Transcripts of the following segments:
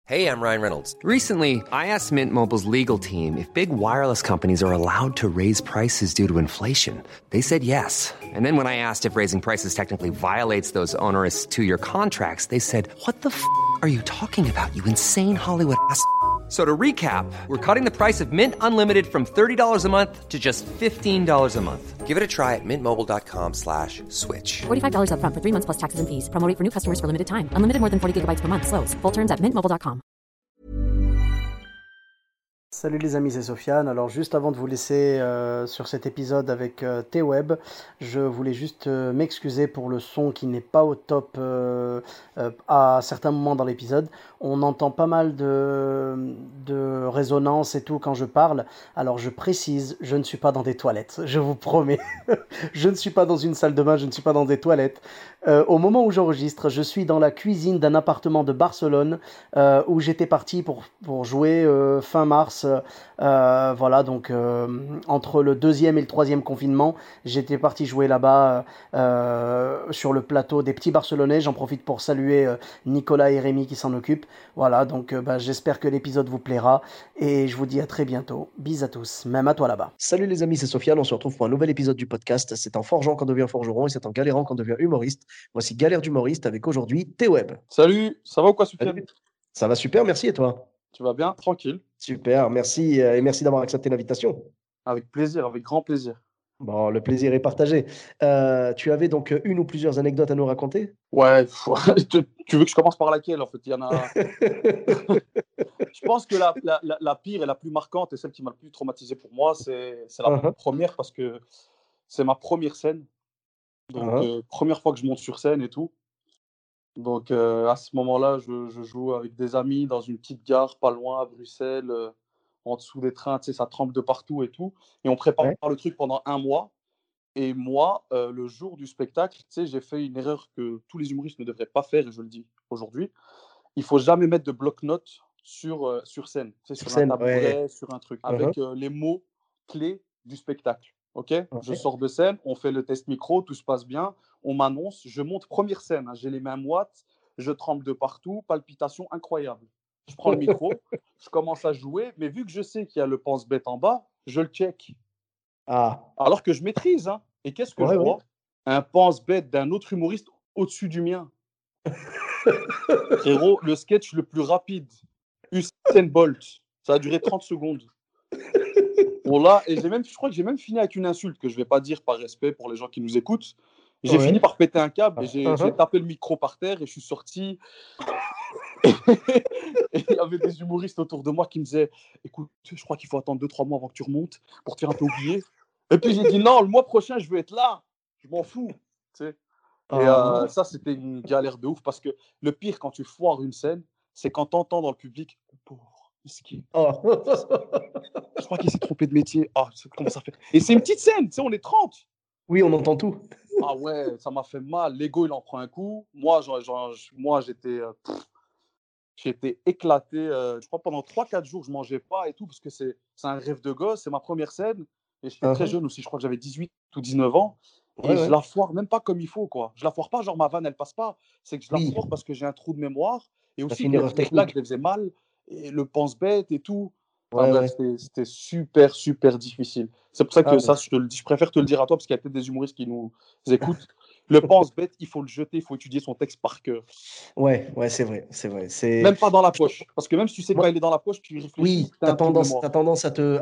Hey, I'm Ryan Reynolds. Recently, I asked Mint Mobile's legal team if big wireless companies are allowed to raise prices due to inflation. They said yes. And then when I asked if raising prices technically violates those onerous two-year contracts, they said, "What the f*** are you talking about, you insane Hollywood ass?" So to recap, we're cutting the price of Mint Unlimited from $30 a month to just $15 a month. Give it a try at mintmobile.com/switch. $45 up front for 3 months plus taxes and fees. Promo rate for new customers for limited time. Unlimited more than 40 gigabytes per month. Slows full terms at mintmobile.com. Salut les amis, c'est Sofiane. Alors juste avant de vous laisser sur cet épisode avec T-Web, je voulais juste m'excuser pour le son qui n'est pas au top à certains moments dans l'épisode. On entend pas mal de résonance et tout quand je parle. Alors je précise, je ne suis pas dans des toilettes, je vous promets. Je ne suis pas dans une salle de bain, je ne suis pas dans des toilettes. Au moment où j'enregistre, je suis dans la cuisine d'un appartement de Barcelone où j'étais parti pour jouer fin mars. Voilà, donc entre le 2e et le 3e confinement, j'étais parti jouer là-bas sur le plateau des petits Barcelonais. J'en profite pour saluer Nicolas et Rémi qui s'en occupent. Voilà, donc j'espère que l'épisode vous plaira et je vous dis à très bientôt. Bis à tous, même à toi là-bas. Salut les amis, c'est Sofiane, on se retrouve pour un nouvel épisode du podcast. C'est en forgeant qu'on devient forgeron et c'est en galérant qu'on devient humoriste. Voici Galère d'humoriste avec aujourd'hui T-Web. Salut, ça va ou quoi, Sofiane? Ça va super, merci et toi? Tu vas bien? Tranquille. Super, merci et merci d'avoir accepté l'invitation. Avec plaisir, avec grand plaisir. Bon, le plaisir est partagé. Tu avais donc une ou plusieurs anecdotes à nous raconter? Ouais, tu veux que je commence par laquelle en fait? Il y en a. Je pense que la pire et la plus marquante et celle qui m'a le plus traumatisé pour moi, c'est la première parce que c'est ma première scène. Donc, première fois que je monte sur scène et tout. Donc, à ce moment-là, je joue avec des amis dans une petite gare pas loin à Bruxelles, en dessous des trains, tu sais, ça tremble de partout et tout. Et on prépare le truc pendant 1 mois. Et moi, le jour du spectacle, tu sais, j'ai fait une erreur que tous les humoristes ne devraient pas faire, et je le dis aujourd'hui. Il ne faut jamais mettre de bloc-notes sur scène, tu sais, sur un tabouret, sur un truc, avec les mots clés du spectacle. Je sors de scène, on fait le test micro, tout se passe bien, on m'annonce, je monte première scène, j'ai les mains moites, je tremble de partout, palpitations incroyables. Je prends le micro, je commence à jouer, mais vu que je sais qu'il y a le pense-bête en bas, je le check. Alors que je maîtrise. Et qu'est-ce que je vois? Un pense-bête d'un autre humoriste au-dessus du mien. Frérot, le sketch le plus rapide, Usain Bolt, ça a duré 30 secondes. Voilà, et je crois que j'ai même fini avec une insulte que je ne vais pas dire par respect pour les gens qui nous écoutent. J'ai fini par péter un câble et j'ai tapé le micro par terre et je suis sorti. Et il y avait des humoristes autour de moi qui me disaient « Écoute, je crois qu'il faut attendre 2-3 mois avant que tu remontes pour te faire un peu oublier. » Et puis j'ai dit « Non, le mois prochain, je veux être là. Je m'en fous. » Tu sais. Et ça, c'était une galère de ouf parce que le pire quand tu foires une scène, c'est quand tu entends dans le public « Pauvre. Je crois qu'il s'est trompé de métier. Comment ça fait? Et c'est une petite scène, tu sais, on est 30. Oui, on entend tout. Ah ouais, ça m'a fait mal. L'ego, il en prend un coup. Moi, j'étais éclaté. Je crois pendant 3-4 jours, je ne mangeais pas et tout parce que c'est un rêve de gosse. C'est ma première scène. Et j'étais très jeune aussi. Je crois que j'avais 18 ou 19 ans. Et je la foire même pas comme il faut, quoi. Je la foire pas, genre ma vanne, elle passe pas. C'est que je la foire parce que j'ai un trou de mémoire. Et aussi, les blagues, je les faisais mal. Et le pense-bête et tout. C'était super, super difficile. C'est pour ça que je préfère te le dire à toi, parce qu'il y a peut-être des humoristes qui nous écoutent. Le pense-bête, il faut le jeter, il faut étudier son texte par cœur. Ouais, c'est vrai. Même pas dans la poche. Parce que même si tu sais quand il est dans la poche, tu y réfléchis. Oui, tu as tendance à te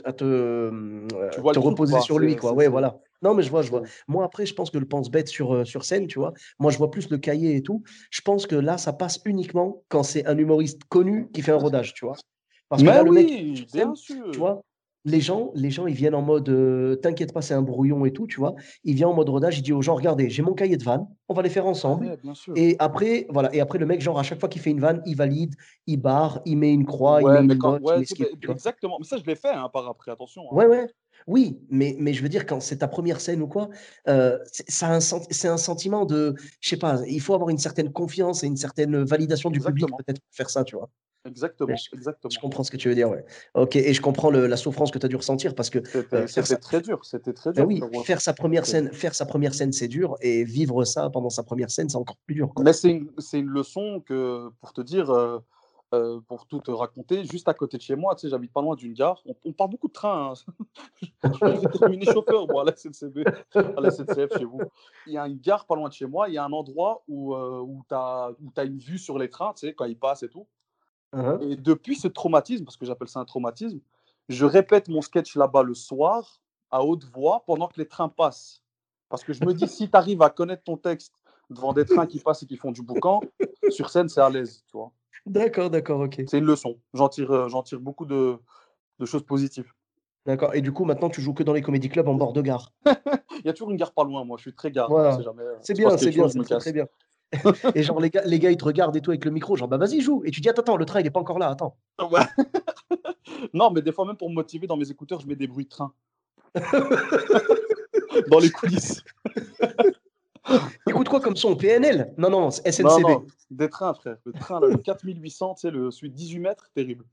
reposer sur lui, quoi. Ouais, voilà. Non, mais je vois. Moi, après, je pense que le pense-bête sur scène, tu vois, moi, je vois plus le cahier et tout. Je pense que là, ça passe uniquement quand c'est un humoriste connu qui fait un rodage, tu vois. Parce que là, le mec, bien sûr. Tu vois, les gens, ils viennent en mode t'inquiète pas, c'est un brouillon et tout, tu vois. Il vient en mode rodage, il dit aux gens regardez, j'ai mon cahier de vannes, on va les faire ensemble. Ouais, bien sûr. Et après, voilà. Et après, le mec, genre, à chaque fois qu'il fait une vanne, il valide, il barre, il met une croix, il met une note, il met ce qu'il veut, exactement. Mais ça, je l'ai fait par après, attention. Ouais. Oui, mais je veux dire, quand c'est ta première scène ou quoi, c'est un sentiment de, je sais pas, il faut avoir une certaine confiance et une certaine validation du public peut-être pour faire ça, tu vois. Exactement. Je comprends ce que tu veux dire, ouais. Ok, et je comprends la souffrance que tu as dû ressentir parce que c'était très dur. Oui, faire sa première scène, c'est dur, et vivre ça pendant sa première scène, c'est encore plus dur, quoi. Mais c'est une leçon que, pour te dire, pour tout te raconter, juste à côté de chez moi, tu sais, j'habite pas loin d'une gare. On parle beaucoup de train, hein. Je vais terminer chauffeur, moi, à la SNCB, à la SNCF chez vous. Il y a une gare pas loin de chez moi, il y a un endroit où tu as une vue sur les trains, tu sais, quand ils passent et tout. Hein. Et depuis ce traumatisme, parce que j'appelle ça un traumatisme, je répète mon sketch là-bas le soir, à haute voix, pendant que les trains passent. Parce que je me dis, si tu arrives à connaître ton texte devant des trains qui passent et qui font du boucan, sur scène, c'est à l'aise, tu vois. D'accord, ok. C'est une leçon. J'en tire beaucoup de choses positives. D'accord. Et du coup, maintenant, tu joues que dans les comédie clubs en bord de gare. Il y a toujours une gare pas loin, moi. Je suis très gare. On Voilà. sait jamais. C'est Il se passe bien, quelque chose, je c'est me très très casse. bien. Et genre, les gars, ils te regardent et tout avec le micro, genre, bah vas-y, joue. Et tu dis, attends, le train, il est pas encore là, attends. Ouais. Non, mais des fois, même pour me motiver dans mes écouteurs, je mets des bruits de train dans les coulisses. Écoute quoi comme son? PNL? Non, Non, SNCB. non, des trains, frère. Le train, là, le 4800, tu sais, celui de 18 mètres, terrible.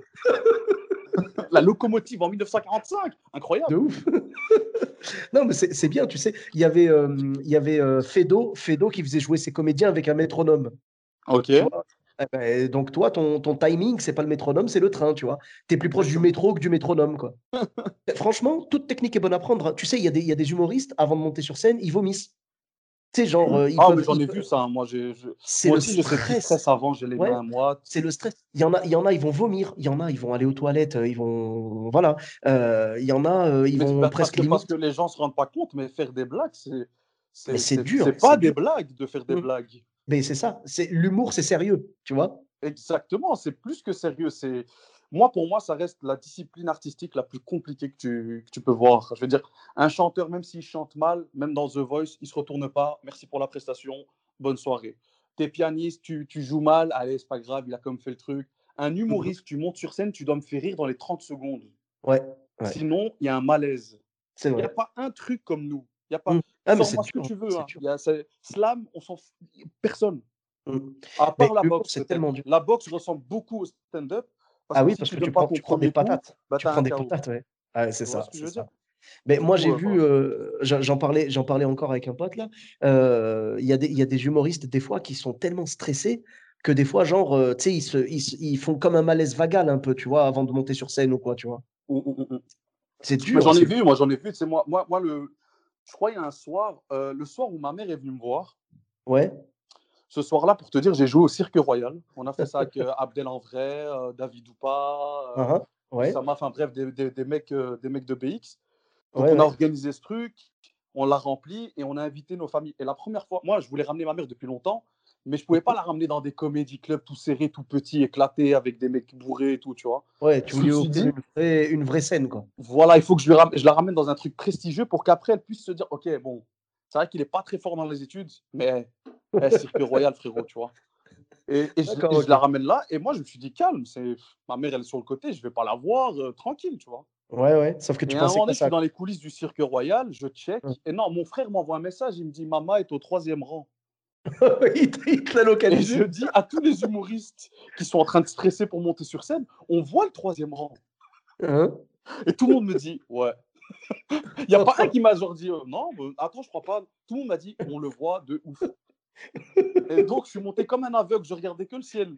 La locomotive en 1945, incroyable. De ouf. Non, mais c'est bien, tu sais. Il y avait Fedo qui faisait jouer ses comédiens avec un métronome. Ok. Tu vois. Donc toi, ton timing, c'est pas le métronome, c'est le train, tu vois. T'es plus proche du métro que du métronome, quoi. Franchement, toute technique est bonne à prendre, hein. Tu sais, il y a des humoristes, avant de monter sur scène, ils vomissent. Tu sais, genre, Ah, mais j'en ai vu ça, hein. Moi c'est moi le aussi, j'ai ce petit stress. stress avant, j'ai les Ouais, mains moites. c'est le stress. Il y en a, ils vont vomir. Il y en a, ils vont aller aux toilettes. Ils vont, voilà. Il y en a, ils Mais vont parce presque parce limite. que les gens se rendent pas compte, mais faire des blagues, Mais c'est c'est dur, pas c'est des dur. blagues de faire des Mm. blagues. Mais c'est ça. C'est l'humour, c'est sérieux, tu vois. Exactement, c'est plus que sérieux. Pour moi, ça reste la discipline artistique la plus compliquée que tu peux voir. Je veux dire, un chanteur, même s'il chante mal, même dans The Voice, il se retourne pas. Merci pour la prestation, bonne soirée. T'es pianiste, tu joues mal, allez, c'est pas grave, il a comme fait le truc. Un Mhm. humoriste, tu montes sur scène, tu dois me faire rire dans les 30 secondes. Ouais, ouais, Sinon, il y a un malaise. c'est Il n'y a vrai. pas un truc comme nous. Il y a pas. Mm. Ah, mais c'est Sors-moi ce que dur, hein, tu veux. c'est Hein. dur. Slam, on s'en fout. Personne. Mm. À Mais part la l'humour, boxe, c'est peut-être. tellement dur. La boxe ressemble beaucoup au stand-up parce Ah que oui, si parce tu que donnes pas ton tu prends des premier coup, patates. bah, Tu tu as prends un des KO. patates, ouais. Ouais, c'est Tu vois ça, ce que je c'est veux dire? ça. Mais Du moi, coup, j'ai vu, voilà. j'en parlais encore avec un pote là. Il y a des humoristes des fois qui sont tellement stressés que des fois, genre, tu sais, ils font comme un malaise vagal un peu, tu vois, avant de monter sur scène ou quoi, tu vois. Mm. C'est Mais dur, c'est dur. j'en ai vu. C'est je crois il y a un soir, le soir où ma mère est venue me voir. Ouais. Ce soir-là, pour te dire, j'ai joué au Cirque Royal. On a fait ça avec Abdel en vrai, David Doupa, Uhum. Ouais. Oussama, enfin bref, des mecs de BX. Donc Ouais, on a ouais. organisé ce truc, on l'a rempli et on a invité nos familles. Et la première fois, moi je voulais ramener ma mère depuis longtemps, mais je ne pouvais pas la ramener dans des comédie clubs tout serrés, tout petits, éclatés, avec des mecs bourrés et tout, tu vois. Ouais, tu Je me voulais suis offrir dit, une vraie scène, quoi. voilà, il faut que je la ramène dans un truc prestigieux pour qu'après elle puisse se dire, ok, bon, c'est vrai qu'il n'est pas très fort dans les études, mais Cirque Royal, frérot, tu vois. D'accord, Et je la ok. ramène là, et moi je me suis dit, calme, ma mère elle est sur le côté, je ne vais pas la voir, tranquille, tu vois. Ouais, ouais. Sauf que Et tu à un pensais moment que donné, je suis ça. dans les coulisses du Cirque Royal, je check, Hum. et non, mon frère m'envoie un message, il me dit, Mama est au 3e rang. Il te l'a Et je localisé. dis à tous les humoristes qui sont en train de stresser pour monter sur scène, on voit le 3e rang. Hein. Et tout le monde me dit, ouais. Il n'y a pas un qui m'a genre dit, non, attends, je crois pas. Tout le monde m'a dit, on le voit de ouf. Et donc, je suis monté comme un aveugle, je regardais que le ciel.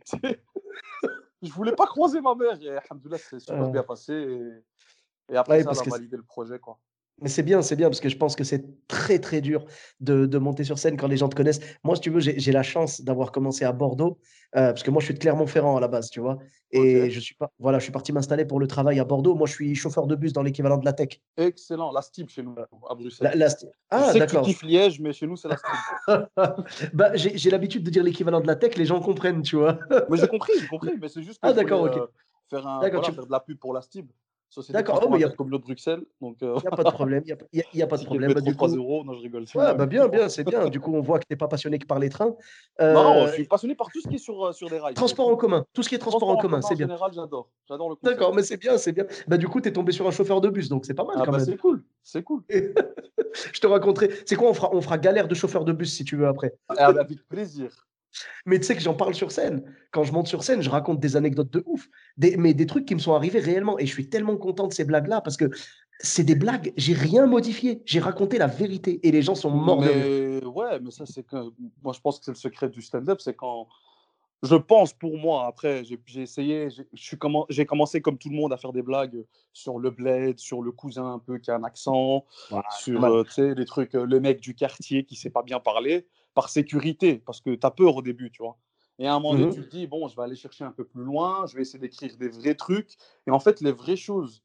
Je voulais pas croiser ma mère. Et alhamdoulilah, c'est super bien passé. Et après Ouais, ça, elle parce a que validé le projet, quoi. mais c'est bien, parce que je pense que c'est très, très dur de monter sur scène quand les gens te connaissent. Moi, si tu veux, j'ai la chance d'avoir commencé à Bordeaux, parce que moi, je suis de Clermont-Ferrand à la base, tu vois. Ok. Et voilà, je suis parti m'installer pour le travail à Bordeaux. Moi, je suis chauffeur de bus dans l'équivalent de la tech. Excellent. La STIB chez nous, Euh, à Bruxelles. Je Ah, sais que tu d'accord. kiffes Liège, mais chez nous, c'est la STIB. Bah, j'ai l'habitude de dire l'équivalent de la tech, les gens comprennent, tu vois. Mais j'ai compris. Mais c'est juste que Ah, je voulais d'accord, ok. D'accord, faire de la pub pour la STIB. Société de d'accord. Oh, transport mais intercommunal de Bruxelles. Donc, y a pas de problème. Y a pas de ticket de problème. Bah, métro du 3 coup, euros. Non, je rigole. C'est une ouais, bah, blague. bien, c'est bien. Du coup, on voit que tu n'es pas passionné que par les trains. Non, je Euh, suis passionné par tout ce qui est sur des rails, pour le Transport en coup. commun. Tout ce qui est transport en Transport en commun, commun, en c'est bien. général, j'adore. J'adore le D'accord, concept. mais c'est bien, c'est bien. Bah, du coup, tu es tombé sur un chauffeur de bus, donc c'est pas mal Ah quand bah même. c'est cool. C'est cool. Je te raconterai. C'est quoi, on fera galère de chauffeur de bus si tu veux après. Avec plaisir. Mais tu sais que j'en parle sur scène. Quand je monte sur scène, je raconte des anecdotes de ouf. Mais des trucs qui me sont arrivés réellement. Et je suis tellement content de ces blagues-là parce que c'est des blagues, j'ai rien modifié. J'ai raconté la vérité et les gens sont morts de rire. Mais ouais, mais ça, c'est que. Moi, je pense que c'est le secret du stand-up, c'est quand Je pense pour moi, après, j'ai essayé, j'ai commencé comme tout le monde à faire des blagues sur le bled, sur le cousin un peu qui a un accent, Voilà, sur normal. tu sais, les trucs, le mec du quartier qui sait pas bien parler, par sécurité, parce que tu as peur au début, tu vois. Et à un moment donné, tu Mhm. te dis, bon, je vais aller chercher un peu plus loin, je vais essayer d'écrire des vrais trucs. Et en fait, les vraies choses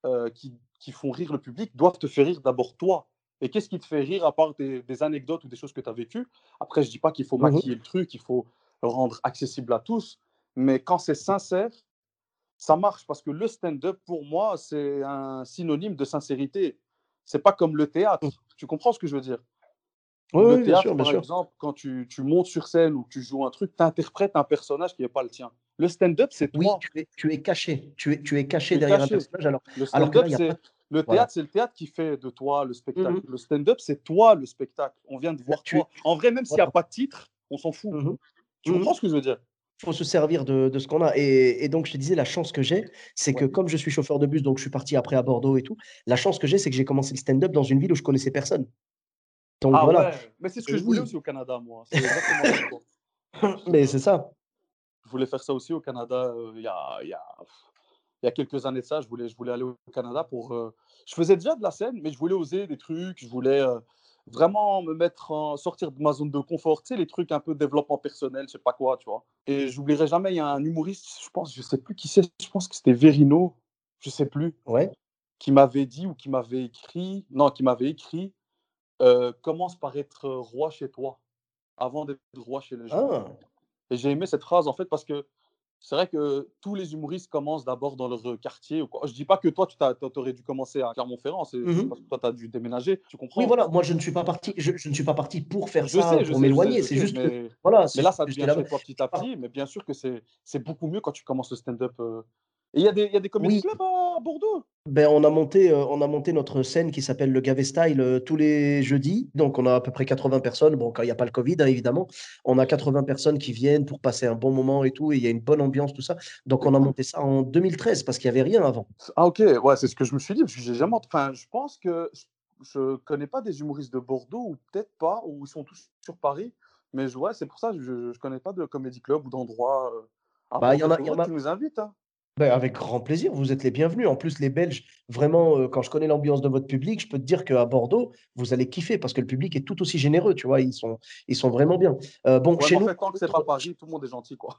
qui font rire le public doivent te faire rire d'abord toi. Et qu'est-ce qui te fait rire à part des anecdotes ou des choses que tu as vécues? Après, je dis pas qu'il faut Mhm. maquiller le truc, il faut le rendre accessible à tous. Mais quand c'est sincère, ça marche parce que le stand-up, pour moi, c'est un synonyme de sincérité. C'est pas comme le théâtre. Tu comprends ce que je veux dire? Oui, Le oui, bien sûr, théâtre, bien par sûr. exemple, quand tu montes sur scène ou que tu joues un truc, tu interprètes un personnage qui n'est pas le tien. Le stand-up, c'est Oui, toi. tu es caché. Tu es Tu caché es derrière un caché. personnage, Le alors que là, stand-up, il n'y a pas. le Voilà. théâtre, c'est le théâtre qui fait de toi le spectacle. Mhm. Le stand-up, c'est toi le spectacle. On vient de Là, voir toi. En vrai, même s'il n'y a voilà. pas de titre, on s'en fout. Mhm. Tu comprends Mhm. ce que je veux dire? Faut se servir de ce qu'on a. Et donc, je te disais, la chance que j'ai, c'est que Ouais. comme je suis chauffeur de bus, donc je suis parti après à Bordeaux et tout, la chance que j'ai, c'est que j'ai commencé le stand-up dans une ville où je connaissais personne. Donc Ah voilà. ouais, mais c'est ce que Et je voulais oui, aussi au Canada, moi. C'est exactement comme toi. mais c'est ça. Je voulais faire ça aussi au Canada il y a quelques années de ça. Je voulais aller au Canada pour. Je faisais déjà de la scène, mais je voulais oser des trucs. Je voulais vraiment sortir de ma zone de confort. Tu sais, les trucs un peu développement personnel, je sais pas quoi, tu vois. Et j'oublierai jamais, il y a un humoriste, je pense, je sais plus qui c'est, je pense que c'était Verino, je sais plus, Ouais. qui m'avait dit ou qui m'avait écrit, non, qui m'avait écrit commence par être roi chez toi, avant d'être roi chez les gens. Ah. Et j'ai aimé cette phrase en fait parce que c'est vrai que tous les humoristes commencent d'abord dans leur quartier ou quoi. Je dis pas que toi, tu aurais dû commencer à Clermont-Ferrand, c'est parce Mhm. que toi, tu as dû déménager, tu Oui, comprends? voilà. Moi, je ne suis pas parti. Je ne suis pas parti pour faire Je ça, sais, je pour sais, je sais, m'éloigner. je C'est sais, juste que, mais, voilà, mais là, ça j'étais devient là-bas. chez toi petit Je à pars. petit, mais bien sûr que c'est beaucoup mieux quand tu commences le stand-up. Et il y a des comédie Oui, clubs à Bordeaux. ben, on a monté notre scène qui s'appelle le Gavé Style tous les jeudis. Donc, on a à peu près 80 personnes. Bon, quand il n'y a pas le Covid, hein, évidemment. On a 80 personnes qui viennent pour passer un bon moment et tout. Et il y a une bonne ambiance, tout ça. Donc, C'est on a cool. monté ça en 2013 parce qu'il n'y avait rien avant. Ah ok, ouais, c'est ce que je me suis dit, parce que j'ai jamais enfin, je pense que je connais pas des humoristes de Bordeaux, ou peut-être pas, ou ils sont tous sur Paris, mais ouais, c'est pour ça que je connais pas de comédie club ou d'endroit à Bah, il y Bordeaux. en Il a, il y faudrait en que a. tu nous invites, hein. Ben, avec grand plaisir, vous êtes les bienvenus. En plus, les Belges, vraiment, quand je connais l'ambiance de votre public, je peux te dire qu'à Bordeaux, vous allez kiffer parce que le public est tout aussi généreux, tu vois, ils sont vraiment bien. Bon, Ouais, chez mais en nous, fait, tant que c'est pas Paris, tout le monde est gentil, quoi.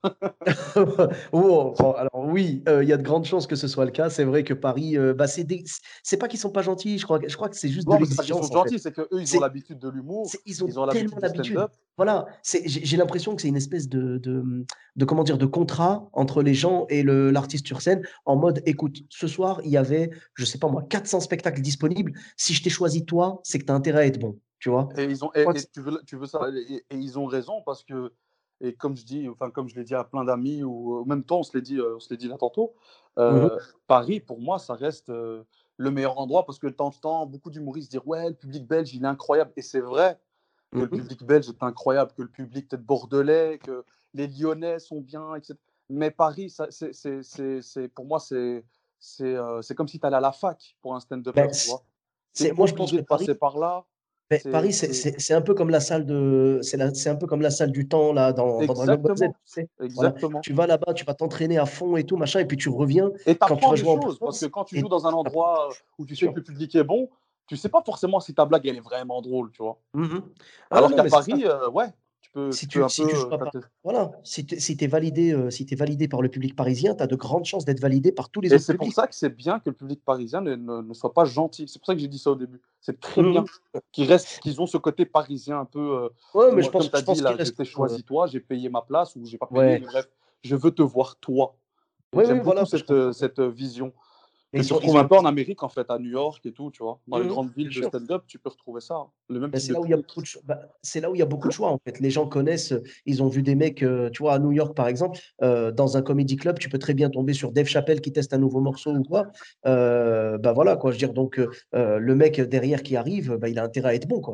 oh, bon, alors oui, il y a de grandes chances que ce soit le cas. C'est vrai que Paris, bah, c'est pas qu'ils sont pas gentils, je crois que c'est juste de Non, mais c'est pas qu'ils sont l'exigence, en fait. gentils, c'est qu'eux, ils ont C'est l'habitude de l'humour, ils ont ils ont tellement l'habitude du l'habitude. stand-up. Voilà, j'ai l'impression que c'est une espèce comment dire, de contrat entre les gens et l'artiste sur scène, en mode, écoute, ce soir, il y avait, je sais pas moi, 400 spectacles disponibles. Si je t'ai choisi toi, c'est que tu as intérêt à être bon, tu vois. Et ils ont Je crois que et tu veux ça et ils ont raison parce que et comme je dis, enfin comme je l'ai dit à plein d'amis ou au même temps on se l'est dit là tantôt, Mhm, Paris pour moi ça reste, le meilleur endroit parce que t'entends beaucoup d'humoristes dire: «Ouais, le public belge il est incroyable» et c'est vrai que le mhm. public belge est incroyable, que le public peut-être bordelais, que les Lyonnais sont bien et cetera. Mais Paris ça c'est pour moi c'est comme si tu allais à la fac pour un stand-upper, Ben, tu vois? Tu es moi, je pense obligé que de passer par là, Ben, c'est Paris, c'est un peu comme la salle c'est un peu comme la salle du temps là dans Dragon Ball Z, tu exactement, sais. Voilà, exactement. tu vas là-bas, tu vas t'entraîner à fond et tout machin, et puis tu reviens Et tu quand tu apprends vas des jouer en choses, parce que province quand tu joues et dans un t'apprends des endroit choses, où tu bien sais que sûr. le public est bon, tu sais pas forcément si ta blague elle est vraiment drôle, tu vois. Mhm. Ah Alors non, qu'à mais c'est ça. Paris, ouais, tu peux un Si tu peu. joues à Paris, voilà, si t'es validé, si t'es validé par le public parisien, tu as de grandes chances d'être validé par tous les Et autres c'est pour publics. ça que c'est bien que le public parisien ne soit pas gentil. C'est pour ça que j'ai dit ça au début. C'est très bien Mhm. qu'ils ont ce côté parisien un peu. Ouais, mais Moi, comme tu as je dit pense qu'il là, je reste t'ai toujours, choisi toi, j'ai payé ma place, ou j'ai pas payé, ouais, mais bref, je veux te voir toi. Et oui, j'aime oui, beaucoup voilà, je cette, comprends. cette vision. Mais Que tu ils retrouves sont un peu en Amérique, en fait, à New York et tout, tu vois. Dans les Mhm, grandes villes bien de sûr. stand-up, tu peux retrouver ça, hein, le même Ben, type c'est de là où il y a truc. beaucoup de c'est là où il y a beaucoup de choix en fait. Les gens connaissent, ils ont vu des mecs, tu vois, à New York par exemple, dans un comedy club, tu peux très bien tomber sur Dave Chappelle qui teste un nouveau morceau ou quoi. Ben voilà quoi, je veux dire donc le mec derrière qui arrive, ben, il a intérêt à être bon quoi.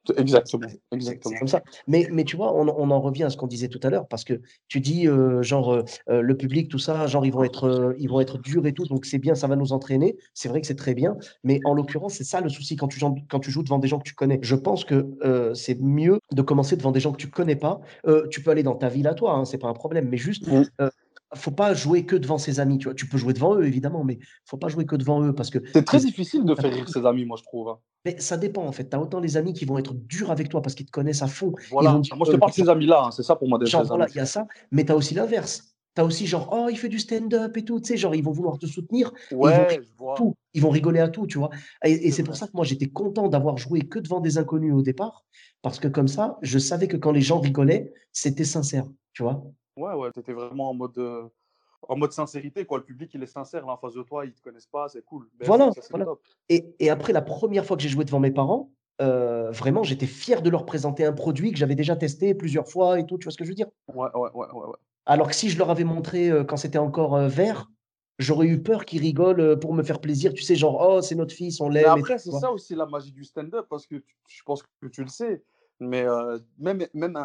Exactement. C'est comme ça. Mais tu vois, on en revient à ce qu'on disait tout à l'heure, parce que tu dis, le public, tout ça, genre, ils vont être durs et tout, donc c'est bien, ça va nous entraîner. C'est vrai que c'est très bien, mais en l'occurrence, c'est ça le souci quand tu joues devant des gens que tu connais. Je pense que c'est mieux de commencer devant des gens que tu connais pas. Tu peux aller dans ta ville à toi, hein, c'est pas un problème, mais juste, faut pas jouer que devant ses amis, tu vois. Tu peux jouer devant eux, évidemment, mais faut pas jouer que devant eux, parce que C'est très difficile de faire rire ses amis, moi, je trouve. Hein. mais ça dépend en fait. Tu as autant les amis qui vont être durs avec toi parce qu'ils te connaissent à fond. Ils Voilà. vont dire, Moi, je te parle de ces amis-là. Hein. C'est ça pour moi, des genre, vrais voilà, amis. il y a ça. Mais tu as aussi l'inverse. Tu as aussi genre, oh, il fait du stand-up et tout. Tu sais, genre, ils vont vouloir te soutenir. Et Ouais, je vois. tout. Ils vont rigoler à tout, tu vois. Et c'est pour vrai. ça que moi, j'étais content d'avoir joué que devant des inconnus au départ. Parce que comme ça, je savais que quand les gens rigolaient, c'était sincère, tu vois. Ouais, tu étais vraiment en mode sincérité, quoi. Le public, il est sincère là en face de toi, ils te connaissent pas, c'est cool. Ben, Voilà, ça, c'est voilà. top. Et après, la première fois que j'ai joué devant mes parents, vraiment, j'étais fier de leur présenter un produit que j'avais déjà testé plusieurs fois et tout. Tu vois ce que je veux dire? Ouais. Alors que si je leur avais montré quand c'était encore vert, j'aurais eu peur qu'ils rigolent pour me faire plaisir. Tu sais, genre, oh, c'est notre fils, on Mais l'aime et tout, après, tu c'est vois. ça aussi la magie du stand-up, parce que je pense que tu le sais. Mais même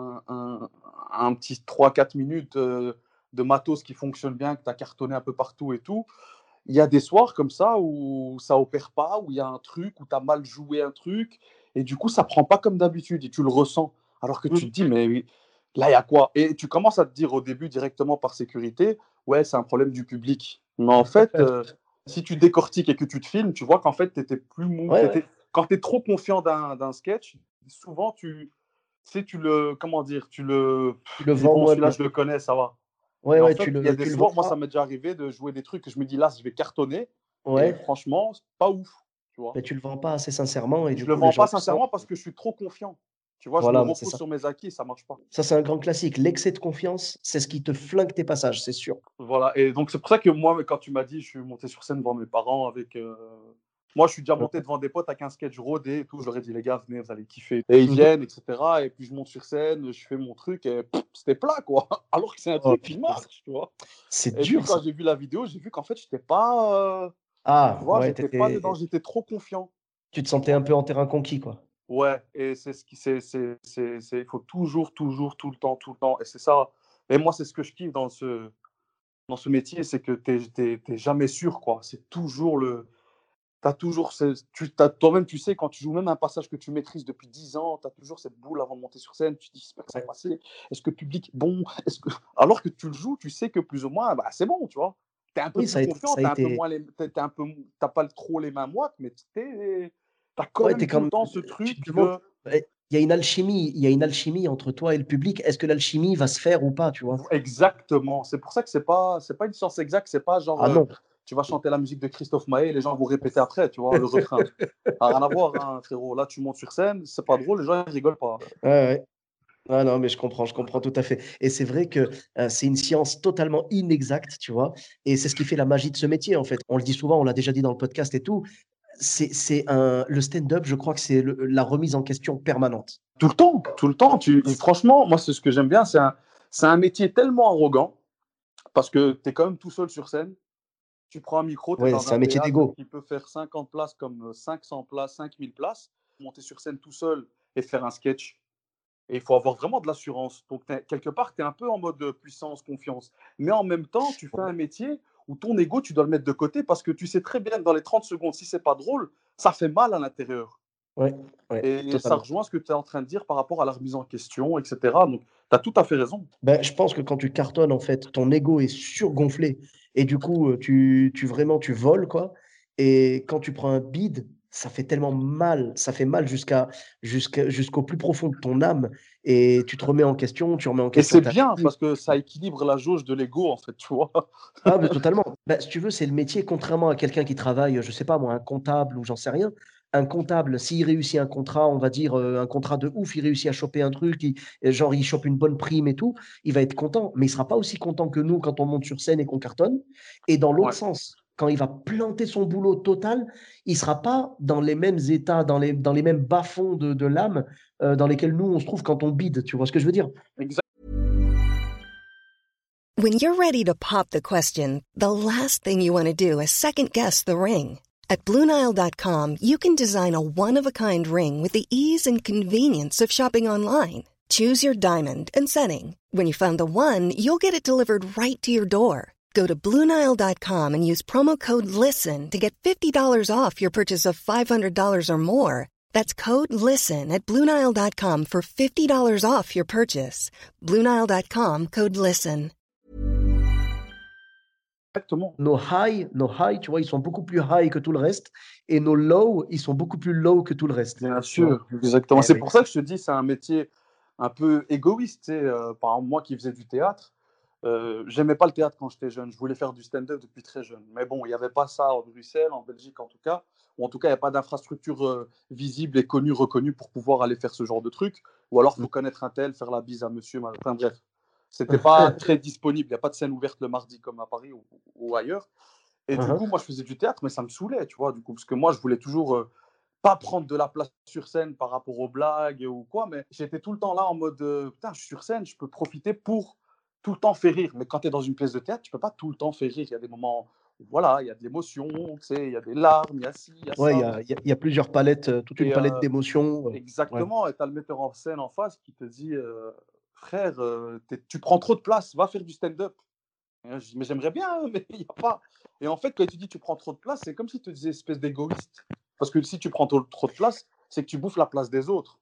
un petit 3-4 minutes de matos qui fonctionne bien, que tu as cartonné un peu partout et tout, il y a des soirs comme ça où ça opère pas, où il y a un truc, où tu as mal joué un truc, et du coup, ça prend pas comme d'habitude, et tu le ressens. Alors que tu te dis, mais oui, là, il y a quoi? Et tu commences à te dire au début directement par sécurité, ouais, c'est un problème du public. Mais en fait, si tu décortiques et que tu te filmes, tu vois qu'en fait, tu étais plus mou. Ouais. Quand tu es trop confiant d'un sketch, souvent, tu sais, comment dire, Tu le tu dis, vends bon, moins celui-là, bien. je le connais, ça va. Ouais, Et en ouais, fait, il y a des tu le vends soirs, moi, ça pas. m'est déjà arrivé de jouer des trucs que je me dis, là, je vais cartonner. Et Ouais, franchement, c'est pas ouf, tu vois. mais tu le vends pas assez sincèrement et du Je le coup, les vends gens pas le sentent. sincèrement parce que je suis trop confiant. Tu vois, je me Voilà, mais c'est repose ça. sur mes acquis et ça marche pas. Ça, c'est un grand classique. L'excès de confiance, c'est ce qui te flingue tes passages, c'est sûr. Voilà. Et donc, c'est pour ça que moi, quand tu m'as dit, je suis monté sur scène devant mes parents avec. Moi, je suis déjà monté devant des potes avec un sketch rodé et tout. Je leur ai dit, les gars, venez, vous allez kiffer. Et ils viennent, etc. Et puis, je monte sur scène, je fais mon truc et c'était plat, quoi. Alors que c'est un Oh, truc qui marche, tu vois. c'est Et puis, dur, quand ça. j'ai vu la vidéo, j'ai vu qu'en fait, j'étais pas. Tu Ah, vois, ouais, j'étais pas dedans, j'étais trop confiant. tu te Tu sentais un vois. peu en terrain conquis, quoi. Ouais, et c'est ce qui, il faut toujours, tout le temps. Et c'est ça. Et moi, c'est ce que je kiffe dans ce métier, c'est que t'es jamais sûr, quoi. C'est toujours t'as toujours, toi-même, tu sais, quand tu joues même un passage que tu maîtrises depuis 10 ans, tu as toujours cette boule avant de monter sur scène, tu te dis, j'espère que ça va Ouais. passer. Est-ce que le public est bon? Alors que tu le joues, tu sais que plus ou moins, bah, c'est bon, tu vois. Tu es un peu Oui, plus confiant, ça a tu un peu été. moins t'as pas trop les mains moites, mais tu as quand Ouais, même tout le temps ce tu truc te demandes, que. ouais, il y a une alchimie entre toi et le public. Est-ce que l'alchimie va se faire ou pas, tu vois? Exactement. C'est pour ça que c'est pas une science exacte. C'est pas genre, Ah non. tu vas chanter la musique de Christophe Maé et les gens vont répéter après, tu vois, le refrain. Ça n'a rien à voir, hein, frérot. Là, tu montes sur scène, c'est pas drôle, les gens ils rigolent pas. Ouais, ouais. Ah non, mais je comprends tout à fait. Et c'est vrai que c'est une science totalement inexacte, tu vois. Et c'est ce qui fait la magie de ce métier, en fait. On le dit souvent, on l'a déjà dit dans le podcast et tout. Le stand-up, je crois que c'est la remise en question permanente. Tout le temps, tout le temps. Franchement, moi, c'est ce que j'aime bien. C'est un métier tellement arrogant parce que tu es quand même tout seul sur scène. Tu prends un micro, tu es Ouais, dans c'est un un métier théâtre d'ego. qui peut faire 50 places comme 500 places, 5000 places. Monter sur scène tout seul et faire un sketch. Et il faut avoir vraiment de l'assurance. Donc, quelque part, tu es un peu en mode puissance, confiance. Mais en même temps, tu fais un métier où ton ego, tu dois le mettre de côté parce que tu sais très bien que dans les 30 secondes, si c'est pas drôle, ça fait mal à l'intérieur. Ouais, ouais, Et ça totalement. rejoint ce que tu es en train de dire par rapport à la remise en question, etc. Donc, tu as tout à fait raison. Ben, je pense que quand tu cartonnes, en fait, ton ego est surgonflé et du coup, vraiment, tu voles, quoi. Et quand tu prends un bide, ça fait tellement mal, ça fait mal jusqu'au plus profond de ton âme et tu te remets en question, tu remets en Et question c'est ta bien vie. parce que ça équilibre la jauge de l'ego, en fait, tu vois. Ah, mais totalement. Bah, si tu veux, c'est le métier, contrairement à quelqu'un qui travaille, je sais pas moi, un comptable ou j'en sais rien. Un comptable, s'il réussit un contrat, on va dire un contrat de ouf, il réussit à choper un truc, genre il chope une bonne prime et tout, il va être content, mais il sera pas aussi content que nous quand on monte sur scène et qu'on cartonne. Et dans l'autre Ouais. sens, quand il va planter son boulot total, il sera pas dans les mêmes états, dans les mêmes bas-fonds de l'âme dans lesquels nous on se trouve quand on bide. Tu vois ce que je veux dire? When you're ready to pop the question, the last thing you want to do is second-guess the ring. At BlueNile.com, you can design a one-of-a-kind ring with the ease and convenience of shopping online. Choose your diamond and setting. When you find the one, you'll get it delivered right to your door. Go to BlueNile.com and use promo code LISTEN to get $50 off your purchase of $500 or more. That's code LISTEN at BlueNile.com for $50 off your purchase. BlueNile.com, code LISTEN. Exactement. Nos high, tu vois, ils sont beaucoup plus high que tout le reste. Et nos low, ils sont beaucoup plus low que tout le reste. Bien sûr, exactement. Eh C'est oui. pour ça que je te dis, c'est un métier un peu égoïste. Tu sais, par exemple, moi qui faisais du théâtre, j'aimais pas le théâtre quand j'étais jeune. Je voulais faire du stand-up depuis très jeune. Mais bon, il n'y avait pas ça à Bruxelles, en Belgique en tout cas. Ou en tout cas, il n'y a pas d'infrastructure visible et connue, reconnue pour pouvoir aller faire ce genre de truc. Ou alors, il faut connaître un tel, faire la bise à monsieur. Enfin bref, c'était pas très disponible. Il n'y a pas de scène ouverte le mardi comme à Paris ou ailleurs. Et du coup, moi, je faisais du théâtre, mais ça me saoulait, tu vois, du coup, parce que moi, je voulais toujours pas prendre de la place sur scène par rapport aux blagues ou quoi, mais j'étais tout le temps là en mode, putain, je suis sur scène, je peux profiter pour tout le temps faire rire. Mais quand tu es dans une pièce de théâtre, tu peux pas tout le temps faire rire. Il y a des moments où, voilà, il y a de l'émotion, tu sais, il y a des larmes, il y a ci, il y a Ouais, ça. il y a plusieurs palettes, toute une Et palette d'émotions. Ouais. exactement, et tu as le metteur en scène en face qui te dit, frère, tu prends trop de place, va faire du stand-up. Et je dis, mais j'aimerais bien, hein, mais il n'y a pas. Et en fait, quand tu dis tu prends trop de place, c'est comme si tu te disais espèce d'égoïste. Parce que si tu prends trop de place, c'est que tu bouffes la place des autres.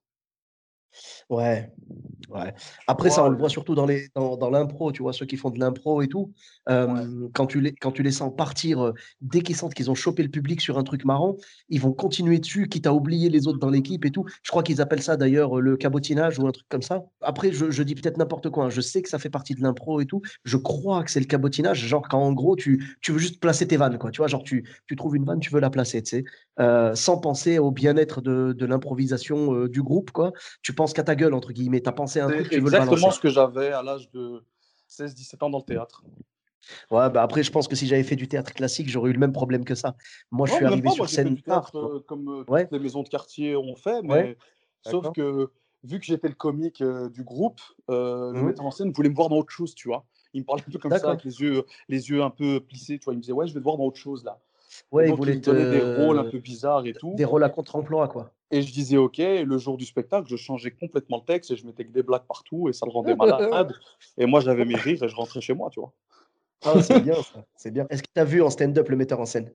Ouais, ouais. Tu Après ça, on vois, le voit surtout dans l'impro, tu vois, ceux qui font de l'impro et tout. ouais. Quand tu les sens partir, dès qu'ils sentent qu'ils ont chopé le public sur un truc marrant, ils vont continuer dessus, quitte à oublier les autres dans l'équipe et tout. Je crois qu'ils appellent ça d'ailleurs le cabotinage ou un truc comme ça. Après, je dis peut-être n'importe quoi, hein. Je sais que ça fait partie de l'impro et tout. Je crois que c'est le cabotinage, genre quand en gros tu veux juste placer tes vannes, quoi. Tu vois, genre tu trouves une vanne, tu veux la placer, tu sais, sans penser au bien-être de l'improvisation du groupe, quoi. Tu penses qu'à ta gueule, entre guillemets. Tu as pensé à un C'est truc, tu veux le exactement balancer. ce que j'avais à l'âge de 16-17 ans dans le théâtre. Ouais, bah après, je pense que si j'avais fait du théâtre classique, j'aurais eu le même problème que ça. Moi, je Non, suis même arrivé pas. Moi, sur j'ai fait scène du tard, théâtre tu vois. comme Ouais, toutes les maisons de quartier ont fait, ouais, mais sauf d'accord. que vu que j'étais le comique du groupe, le Mhm, metteur en scène voulait me voir dans autre chose, tu vois. Il me parlait un peu comme ça, avec d'accord. les yeux un peu plissés, tu vois. Il me disait, ouais, je vais te voir dans autre chose là. Et Ouais, il donc, il voulait me donnait des rôles un peu bizarres et tout. des rôles à contre-emploi, quoi. Et je disais OK. Et le jour du spectacle, je changeais complètement le texte et je mettais que des blagues partout et ça le rendait malade. Et moi, j'avais mes rires et je rentrais chez moi, tu vois. Ah, c'est bien ça, c'est bien. Est-ce que tu as vu en stand-up le metteur en scène?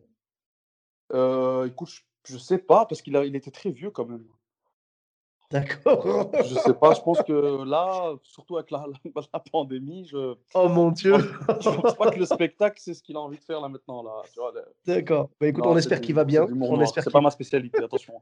Écoute, je sais pas, parce il était très vieux quand même. D'accord. Je sais pas, je pense que là, surtout avec la pandémie, Oh mon Dieu. je pense pas que le spectacle, c'est ce qu'il a envie de faire là maintenant. Là, tu vois, D'accord. Bah écoute, non, on espère qu'il va c'est bien. de l'humour On noir. espère C'est pas qu'il ma spécialité, attention.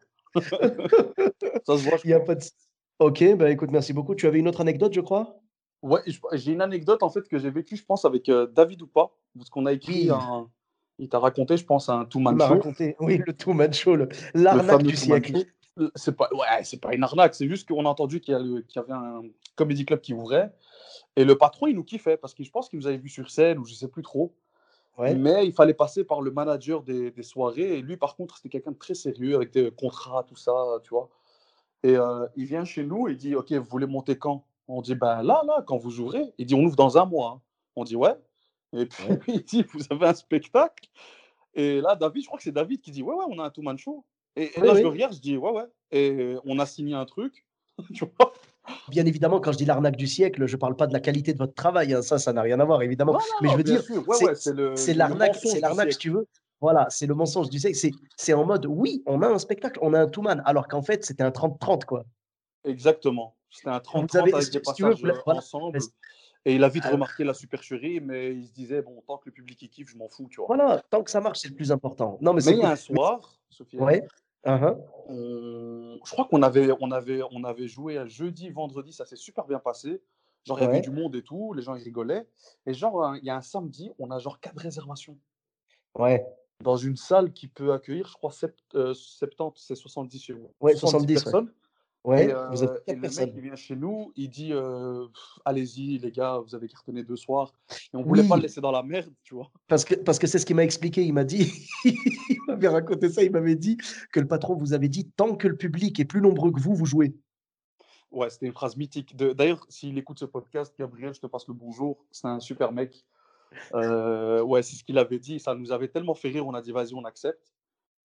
Ça se voit, je Il y a crois. pas de... Ok, bah écoute, merci beaucoup. Tu avais une autre anecdote, je crois? Ouais, j'ai une anecdote en fait que j'ai vécue, je pense, avec David ou pas, parce qu'on a écrit Oui, un. Il t'a raconté, je pense, un il two-man m'a show, raconté. Oui, le Two-Man Show, le l'arnaque fameux du two-man siècle. show. C'est pas, ouais, c'est pas une arnaque, c'est juste qu'on a entendu qu'il y avait un comedy club qui ouvrait, et le patron, il nous kiffait, parce que je pense qu'il nous avait vu sur scène, ou je sais plus trop, Ouais, mais il fallait passer par le manager des soirées, et lui, par contre, c'était quelqu'un de très sérieux, avec des contrats, tout ça, tu vois. Et il vient chez nous, il dit, OK, vous voulez monter quand? On dit, ben là, quand vous ouvrez. Il dit, on ouvre dans un mois, hein. On dit, ouais. Et puis, ouais. il dit, vous avez un spectacle? Et là, David, je crois que c'est David qui dit, ouais, on a un two-man show. Et Oui, là, je le oui. regarde, je dis, ouais. Et on a signé un truc, tu vois. Bien évidemment, quand je dis l'arnaque du siècle, je ne parle pas de la qualité de votre travail, hein. Ça n'a rien à voir, évidemment. Non, Mais je veux bien dire, sûr. Ouais, c'est le c'est mensonge du l'arnaque, si siècle. tu veux. Voilà, c'est le mensonge du siècle. C'est en mode, oui, on a un spectacle, on a un two-man, alors qu'en fait, c'était un 30-30, quoi. Exactement. C'était un Vous 30-30 avez, avec des si tu veux, passages voilà. ensemble. Et il a vite Euh, remarqué la supercherie, mais il se disait, bon, tant que le public y kiffe, je m'en fous, tu vois. voilà, tant que ça marche, c'est le plus important. Non, mais Mais c'est il y a cool. un soir, Sofiane, Ouais. Uhum. je crois qu'on avait joué un jeudi, vendredi, ça s'est super bien passé. Genre, il y avait Ouais. du monde et tout, les gens ils rigolaient. Et genre, il y a un samedi, on a genre 4 réservations Ouais. dans une salle qui peut accueillir, je crois, 70, c'est 70, Ouais, 70 70, ouais. personnes. Et, Ouais, vous êtes et 4 le mec, personnes. il vient chez nous, il dit allez-y, les gars, vous avez cartonné 2 soirs. Et on voulait pas le Oui, laisser dans la merde, tu vois. parce que c'est ce qu'il m'a expliqué. Il m'a dit, il m'avait raconté ça, il m'avait dit que le patron vous avait dit tant que le public est plus nombreux que vous jouez. Ouais, c'était une phrase mythique. D'ailleurs, s'il écoute ce podcast, Gabriel, je te passe le bonjour. C'est un super mec. Ouais, c'est ce qu'il avait dit. Ça nous avait tellement fait rire, on a dit vas-y, on accepte.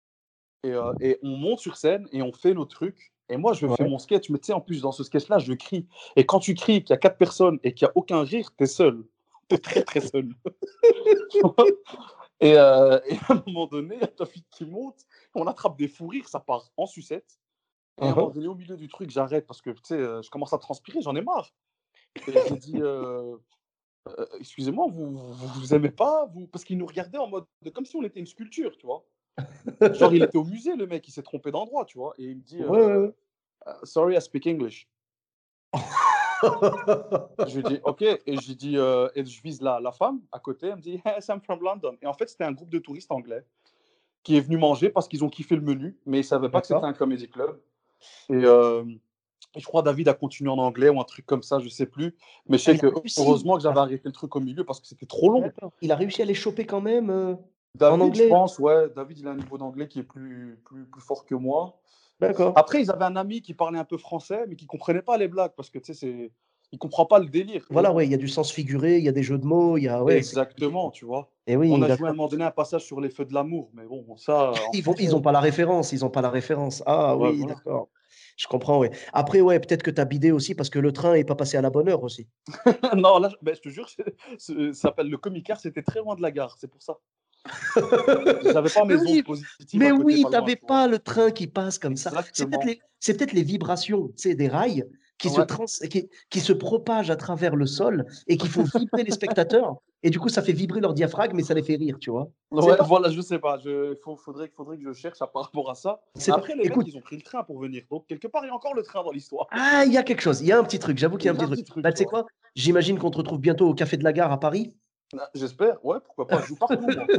Et on monte sur scène et on fait nos trucs. Et moi, je fais Ouais. mon sketch, mais tu sais, en plus, dans ce sketch-là, je crie. Et quand tu cries, qu'il y a 4 personnes et qu'il n'y a aucun rire, t'es seul. T'es très, très seul. Et à un moment donné, il y a ta fille qui monte, on attrape des fous rires, ça part en sucette. Et à un moment donné, au milieu du truc, j'arrête parce que, tu sais, je commence à transpirer, j'en ai marre. Et je lui dis, excusez-moi, vous aimez pas vous... Parce qu'il nous regardait en mode, comme si on était une sculpture, tu vois. Genre, il était au musée, le mec, il s'est trompé d'endroit, tu vois. Et il me dit, Ouais, ouais, ouais. Sorry, I speak English. Je lui dis, OK. Et je lui dis, et je vise la femme à côté. Elle me dit, Yes, I'm from London. Et en fait, c'était un groupe de touristes anglais qui est venu manger parce qu'ils ont kiffé le menu, mais ils ne savaient pas que c'était D'accord. un comedy club. Et je crois David a continué en anglais ou un truc comme ça, je sais plus. Mais je Ah, sais il que a réussi. heureusement que j'avais arrêté le truc au milieu parce que c'était trop long. D'accord. Il a réussi à les choper quand même en David, je anglais. pense, ouais, David, il a un niveau d'anglais qui est plus fort que moi. D'accord. Après, ils avaient un ami qui parlait un peu français, mais qui ne comprenait pas les blagues parce que, tu sais, il ne comprend pas le délire. Voilà, ouais, il y a du sens figuré, il y a des jeux de mots, il y a, ouais, c'est compliqué. Exactement, tu vois. Et On oui, a joué à un d'accord. moment donné un passage sur les feux de l'amour, mais bon, ça, en Ils français. ont pas la référence, ils ont pas la référence. Ah Ouais, oui, voilà. d'accord. Je comprends, ouais. Après, ouais, peut-être que tu as bidé aussi parce que le train est pas passé à la bonne heure aussi. Non, là, ben, je te jure, ça s'appelle le Comicar, c'était très loin de la gare, c'est pour ça. J'avais pas Mais mes ondes oui, positives à mais côté, oui, pas loin, t'avais tu vois. pas le train qui passe comme ça. Exactement. C'est peut-être les vibrations, tu sais, des rails Ouais, qui se propagent à travers le sol et qui font vibrer les spectateurs. Et du coup, ça fait vibrer leur diaphragme et ça les fait rire, tu vois. C'est ouais, pas, voilà, je sais pas. Faudrait que je cherche par rapport à ça. c'est Mais pas. après, les mecs, Écoute, ils ont pris le train pour venir. Donc, quelque part, il y a encore le train dans l'histoire. ah, il y a quelque chose, il y a un petit truc. J'avoue qu'il y a Il un y a petit un truc. petit truc, Bah, tu tu sais vois. quoi? J'imagine qu'on te retrouve bientôt au Café de la Gare à Paris. Ah, j'espère, ouais, pourquoi pas. Je joue partout, moi.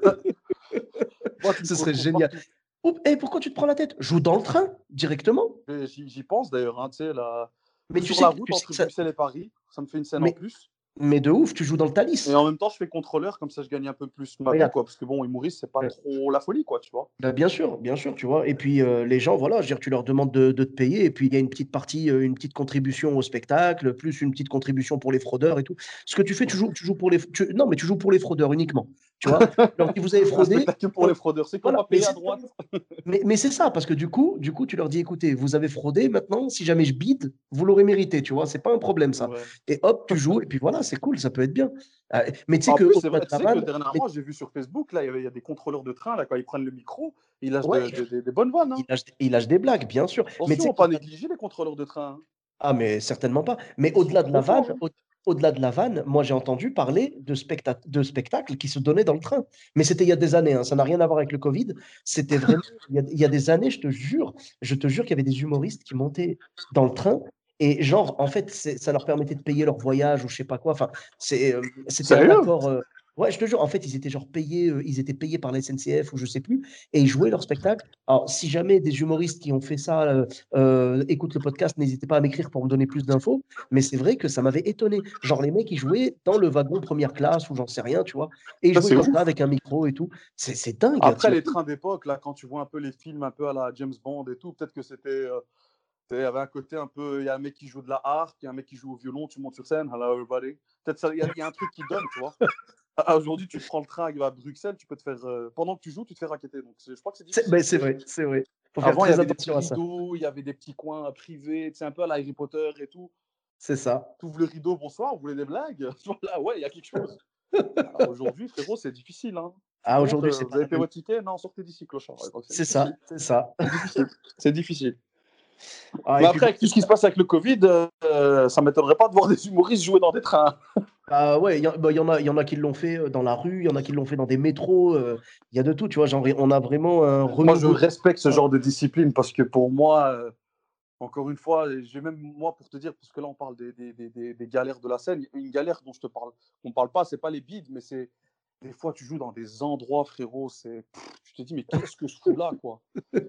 Moi, tu me Ce serait retrouves génial. partout. Et pourquoi tu te prends la tête? Joue dans le train directement. Et j'y pense d'ailleurs, hein, tu sais, là, Mais tu sur sais la que route entre ça, Bruxelles et Paris, ça me fait une scène en mais, plus. mais de ouf, tu joues dans le Et Thalys. en même temps, je fais contrôleur, comme ça, je gagne un peu plus ma vie, Regarde. quoi. Parce que bon, humoriste, c'est pas trop la folie, quoi, tu vois. Bah, bien sûr, tu vois. Et puis les gens, voilà, je veux dire, tu leur demandes de te payer, et puis il y a une petite partie, une petite contribution au spectacle, plus une petite contribution pour les fraudeurs et tout. Ce que tu fais, tu joues pour non, mais tu joues pour les fraudeurs uniquement. Tu vois? Tu leur dis, vous avez Un fraudé. spectacle pour les fraudeurs, ceux qui n'ont Voilà, pas payé à droite. mais c'est ça, parce que du coup, tu leur dis, écoutez, vous avez fraudé, maintenant, si jamais je bide, vous l'aurez mérité, tu vois, c'est pas un problème, ça. Ouais. Et hop, tu joues, et puis voilà, c'est cool, ça peut être bien. Mais tu sais En plus, c'est qu'au-delà vrai, de tu la sais que vanne, dernièrement, j'ai vu sur Facebook, là, il y a des contrôleurs de train, là, quand ils prennent le micro, ils lâchent ouais, des bonnes vannes, hein. il lâche des blagues, bien sûr. Mais tu Attention, sais on pas qu'au-delà négliger les contrôleurs de train, hein. ah, mais certainement pas. Mais Ils sont trop forts, hein. au-delà de la vanne, moi j'ai entendu parler de spectacles qui se donnaient dans le train. Mais c'était il y a des années, hein, ça n'a rien à voir avec le Covid. C'était vraiment, il y a des années, je te jure qu'il y avait des humoristes qui montaient dans le train et genre, en fait, ça leur permettait de payer leur voyage ou je sais pas quoi. Enfin, c'était un Sérieux? accord. Ouais, je te jure, en fait, ils étaient genre payés, ils étaient payés par la SNCF ou je sais plus, et ils jouaient leur spectacle. Alors, si jamais des humoristes qui ont fait ça écoute le podcast, n'hésitez pas à m'écrire pour me donner plus d'infos. Mais c'est vrai que ça m'avait étonné. Genre, les mecs, ils jouaient dans le wagon première classe ou j'en sais rien, tu vois. Et ils Ça, jouaient c'est comme ça ouf. avec un micro et tout. C'est dingue, hein, Après, les t'imagines. trains d'époque, là, quand tu vois un peu les films un peu à la James Bond et tout, peut-être que c'était. Il y avait un côté un peu. Il y a un mec qui joue de la harpe, il y a un mec qui joue au violon, tu montes sur scène, hello everybody. Peut-être il y a un truc qui donne, tu vois. Aujourd'hui, tu prends le train qui va à Bruxelles, tu peux te faire. Pendant que tu joues, tu te fais racketter. Donc, je crois que c'est difficile. Ben, c'est vrai, c'est vrai. Faut faire Avant, il y très avait des petits attention à ça. rideaux, il y avait des petits coins privés, c'est un peu à la Harry Potter et tout. C'est ça. Tu ouvres le rideau, bonsoir, vous voulez des blagues? Voilà, ouais, il y a quelque chose. Alors, aujourd'hui, frérot, c'est difficile, hein. Tu Ah, montes, aujourd'hui, c'est vous pas avez la fait même. votre ticket? Non, sortez d'ici, clochard. Ouais, donc c'est C'est ça, difficile. c'est ça. C'est difficile. C'est difficile. Ah, Mais et puis après, bon, avec tout ce qui se passe avec le Covid, ça ne m'étonnerait pas de voir des humoristes jouer dans des trains. ah ouais, il y en a qui l'ont fait dans la rue, il y en a qui l'ont fait dans des métros. Il y a de tout, tu vois. Genre, on a vraiment un Moi, je renouveau. respecte ce genre de discipline parce que pour moi, encore une fois, j'ai même moi pour te dire, parce que là, on parle des galères de la scène. Une galère dont je te parle, on ne parle pas, c'est pas les bides, mais c'est des fois, tu joues dans des endroits, frérot. Tu te dis, mais qu'est-ce que je fous là, quoi?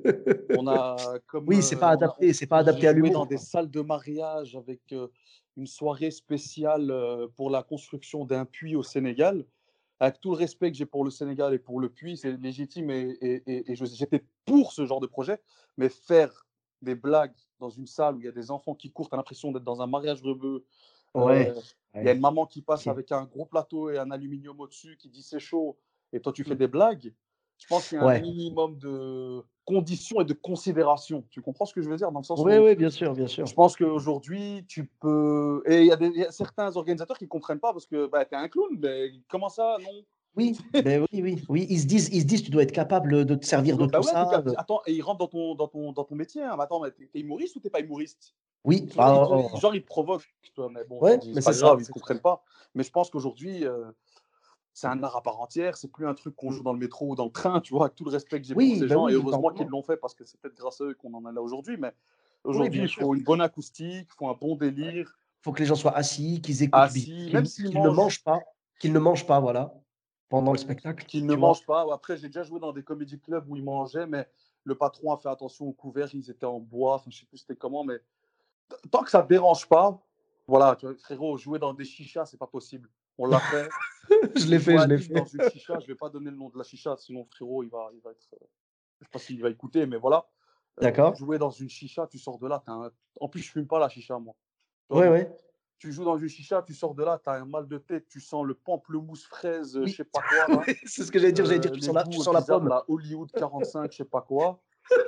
On a comme Oui, c'est pas j'ai adapté à joué dans l'humour, des quoi. salles de mariage avec une soirée spéciale pour la construction d'un puits au Sénégal. Avec tout le respect que j'ai pour le Sénégal et pour le puits, c'est légitime et j'étais pour ce genre de projet. Mais faire des blagues dans une salle où il y a des enfants qui courent, tu as l'impression d'être dans un mariage rebeu. Ouais, Il y a ouais. une maman qui passe Ok. avec un gros plateau et un aluminium au-dessus qui dit c'est chaud et toi tu fais des blagues. Je pense qu'il y a un Ouais. minimum de condition et de considération. Tu comprends ce que je veux dire? Dans le sens où Oui, bien sûr, bien sûr. je pense qu'aujourd'hui, tu peux. Et il y a certains organisateurs qui ne comprennent pas parce que tu es un clown, mais comment ça? Non. Oui, oui. Ils se disent, tu dois être capable de te servir de tout ça. Attends, et ils rentrent dans ton métier. Hein. Mais attends, mais t'es humoriste ou t'es pas humoriste? Oui. Genre, ils te provoquent. Mais bon, ouais, c'est pas grave, ils ne comprennent pas. Mais je pense qu'aujourd'hui, c'est un art à part entière. C'est plus un truc qu'on joue dans le métro ou dans le train, tu vois, avec tout le respect que j'ai pour ces gens. Et heureusement qu'ils l'ont fait parce que c'est peut-être grâce à eux qu'on en est là aujourd'hui. Mais aujourd'hui, il faut une bonne acoustique, il faut un bon délire. Il faut que les gens soient assis, qu'ils écoutent bien, même qu'ils ne mangent pas, voilà. Pendant le spectacle. Qu'ils ne mangent pas. Après, j'ai déjà joué dans des comédie clubs où ils mangeaient, mais le patron a fait attention au couvert, ils étaient en bois, enfin, je ne sais plus c'était comment, mais tant que ça ne dérange pas, voilà, tu vois, frérot, jouer dans des chichas, c'est pas possible. On l'a fait. je l'ai fait. Dans une chicha, je ne vais pas donner le nom de la chicha, sinon frérot, il va être. Je ne sais pas s'il va écouter, mais voilà. D'accord. Jouer dans une chicha, tu sors de là. En plus, je ne fume pas la chicha, moi. Ouais. Tu joues dans une chicha, tu sors de là, tu as un mal de tête, tu sens le pamplemousse fraise, je sais pas quoi. Là. C'est ce que j'allais dire, tu sens la pomme. La Hollywood 45, je sais pas quoi.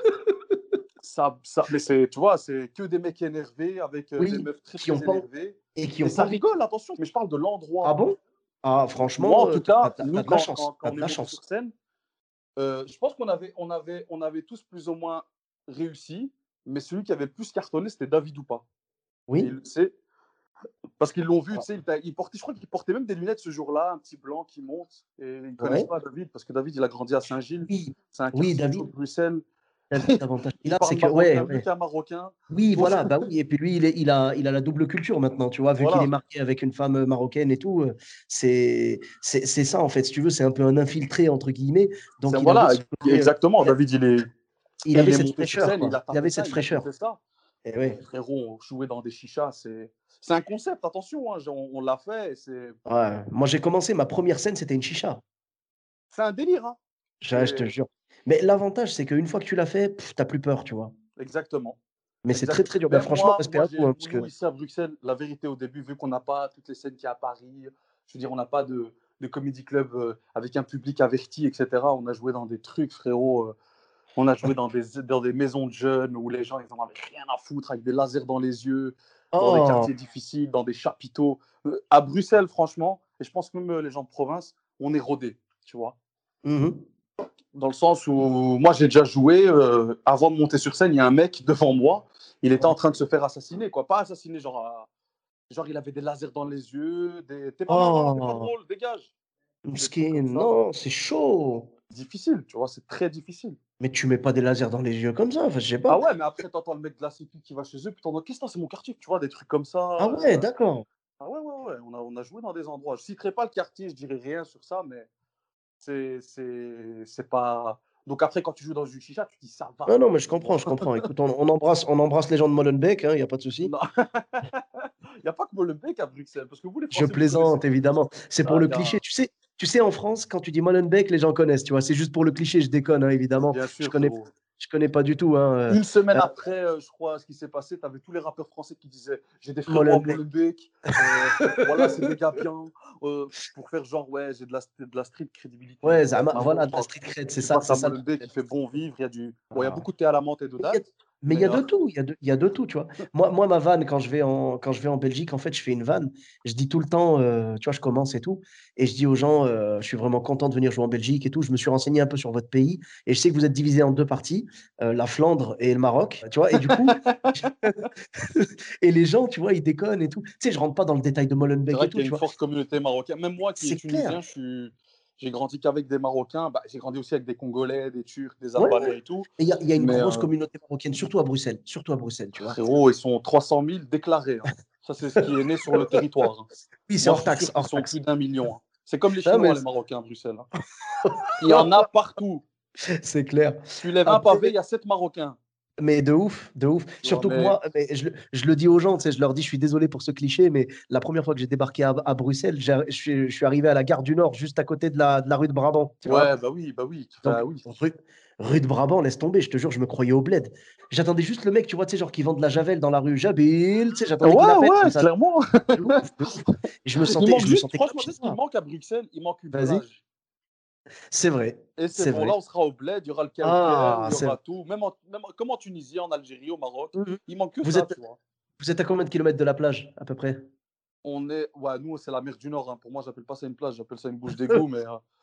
Mais tu vois, c'est que des mecs énervés avec des meufs très énervées. Et ça rigole, attention, mais je parle de l'endroit. Ah bon? Ah, franchement, moi, en tout cas, nous, quand on est chance. sur scène, je pense qu'on avait tous plus ou moins réussi, mais celui qui avait le plus cartonné, c'était David Doupa. Oui. Parce qu'ils l'ont vu, tu sais, je crois qu'il portait même des lunettes ce jour-là, un petit blanc qui monte. Et ils ne connaissent pas David, parce que David, il a grandi à Saint-Gilles. Oui. C'est un quartier de Bruxelles. L'avantage qu'il a, c'est que qu'un Marocain. Oui, voilà, oui. Et puis lui, il a la double culture maintenant, tu vois, vu qu'il est marié avec une femme marocaine et tout. C'est ça, en fait, si tu veux, c'est un peu un infiltré, entre guillemets. Donc, exactement. David, il avait cette fraîcheur. Il avait cette fraîcheur. Et ouais. Frérot, jouer dans des chichas, c'est un concept, attention, hein, on l'a fait. Ouais. Moi, j'ai commencé, ma première scène, c'était une chicha. C'est un délire. Hein. Je te jure. Mais l'avantage, c'est qu'une fois que tu l'as fait, t'as plus peur, tu vois. Exactement. Mais c'est très, très dur. Ben, franchement, respect à vous. Hein, parce que ici à Bruxelles, la vérité, au début, vu qu'on n'a pas toutes les scènes qu'il y a à Paris, je veux dire, on n'a pas de comédie club avec un public averti, etc. On a joué dans des trucs, frérot. On a joué dans des maisons de jeunes où les gens, ils en avaient rien à foutre, avec des lasers dans les yeux, dans des quartiers difficiles, dans des chapiteaux. À Bruxelles, franchement, et je pense que même les gens de province, on est rodés, tu vois. Dans le sens où, moi, j'ai déjà joué, avant de monter sur scène, il y a un mec devant moi, il était en train de se faire assassiner, quoi. Pas assassiner, genre il avait des lasers dans les yeux, t'es pas marrant, t'es pas drôle, dégage. Non, c'est chaud. Difficile, tu vois, c'est très difficile. Mais tu mets pas des lasers dans les yeux comme ça, enfin, je sais pas. Ah ouais, mais après, t'entends le mec de la sécu qui va chez eux, puis t'entends, qu'est-ce que c'est mon quartier, tu vois, des trucs comme ça. Ah ouais, d'accord. Ah ouais, on a joué dans des endroits. Je citerai pas le quartier, je dirais rien sur ça, mais c'est pas. Donc après, quand tu joues dans une chicha, tu te dis ça va. Non, mais je comprends. Écoute, on embrasse les gens de Molenbeek, il n'y a pas de souci. Il n'y a pas que Molenbeek à Bruxelles, parce que vous les Français, je plaisante, évidemment. C'est pour le cliché. Tu sais, en France, quand tu dis Molenbeek, les gens connaissent, tu vois. C'est juste pour le cliché, je déconne, hein, évidemment. Bien sûr, je connais pas du tout. Hein. Une semaine après, je crois, ce qui s'est passé, tu avais tous les rappeurs français qui disaient j'ai des frères à Molenbeek, voilà, c'est des gars bien, pour faire genre, ouais, j'ai de la street crédibilité. Ouais, voilà, de la street cred, c'est ça. C'est Molenbeek qui fait bon vivre, il y a beaucoup de thé à la menthe et de dattes. Mais il y a de tout, il y a de tout, tu vois. Moi, ma vanne, quand je vais en Belgique, en fait, je fais une vanne. Je dis tout le temps, tu vois, je commence et tout. Et je dis aux gens, je suis vraiment content de venir jouer en Belgique et tout. Je me suis renseigné un peu sur votre pays. Et je sais que vous êtes divisé en deux parties, la Flandre et le Maroc, tu vois. Et du coup, et les gens, tu vois, ils déconnent et tout. Tu sais, je rentre pas dans le détail de Molenbeek et tout. Il y a une forte communauté marocaine. Même moi qui suis tunisien, j'ai grandi qu'avec des Marocains. J'ai grandi aussi avec des Congolais, des Turcs, des Albanais et tout. Et il y a une grosse communauté marocaine, surtout à Bruxelles, tu vois. Frérot, ils sont 300 000 déclarés. Hein. Ça, c'est ce qui est né sur le territoire. Hein. Oui, c'est hors taxe. Ils sont plus d'1 million. Hein. C'est comme les Chinois, les Marocains à Bruxelles. Hein. Il y en a partout. C'est clair. Tu lèves un pavé, il y a 7 Marocains. Mais de ouf. Surtout que moi, je le dis aux gens, tu sais, je leur dis, je suis désolé pour ce cliché, mais la première fois que j'ai débarqué à Bruxelles, je suis arrivé à la gare du Nord, juste à côté de la rue de Brabant. Bah oui. Donc, rue de Brabant, laisse tomber, je te jure, je me croyais au bled. J'attendais juste le mec, tu vois, tu sais, genre qui vend de la javel dans la rue Jabil, tu sais, j'attendais qu'il appelle. Ouais, clairement. Je me sentais. Franchement, ce qui manque à Bruxelles, il manque une plage. C'est vrai. Et C'est c'est bon, vrai. là, on sera au bled, il y aura le Ah, calcaire, il y c'est aura tout. Même comme en Tunisie, en Algérie, au Maroc, Mhm. il manque que Vous ça, êtes, tu vois. vous êtes à combien de kilomètres de la plage, à peu près? Ouais, nous, c'est la mer du Nord, hein. Pour moi, j'appelle pas ça une plage, j'appelle ça une bouche d'égout, mais